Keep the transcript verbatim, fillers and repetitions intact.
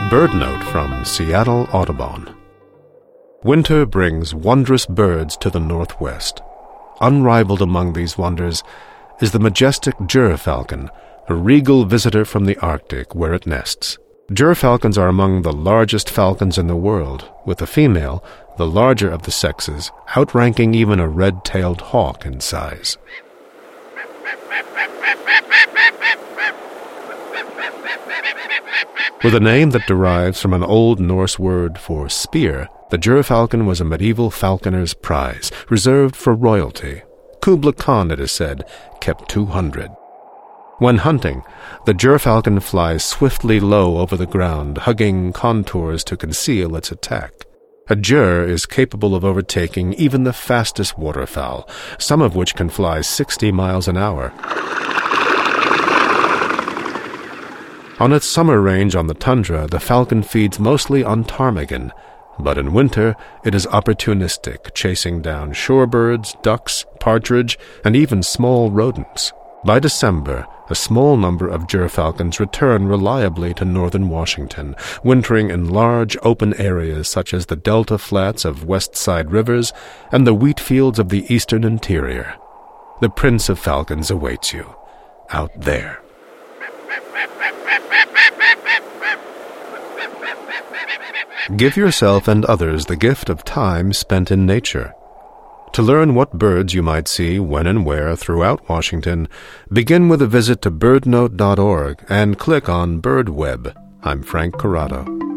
Bird Note from Seattle Audubon. Winter brings wondrous birds to the northwest. Unrivaled among these wonders is the majestic gyrfalcon, a regal visitor from the Arctic where it nests. Gyrfalcons are among the largest falcons in the world, with the female, the larger of the sexes, outranking even a red-tailed hawk in size. With a name that derives from an Old Norse word for spear, the gyrfalcon was a medieval falconer's prize, reserved for royalty. Kubla Khan, it is said, kept two hundred. When hunting, the gyrfalcon flies swiftly low over the ground, hugging contours to conceal its attack. A gyr is capable of overtaking even the fastest waterfowl, some of which can fly sixty miles an hour. On its summer range on the tundra, the falcon feeds mostly on ptarmigan, but in winter it is opportunistic, chasing down shorebirds, ducks, partridge, and even small rodents. By December, a small number of gyrfalcons return reliably to northern Washington, wintering in large open areas such as the delta flats of West Side rivers and the wheat fields of the eastern interior. The Prince of Falcons awaits you, out there. Give yourself and others the gift of time spent in nature. To learn what birds you might see when and where throughout Washington, begin with a visit to bird note dot org and click on BirdWeb. I'm Frank Corrado.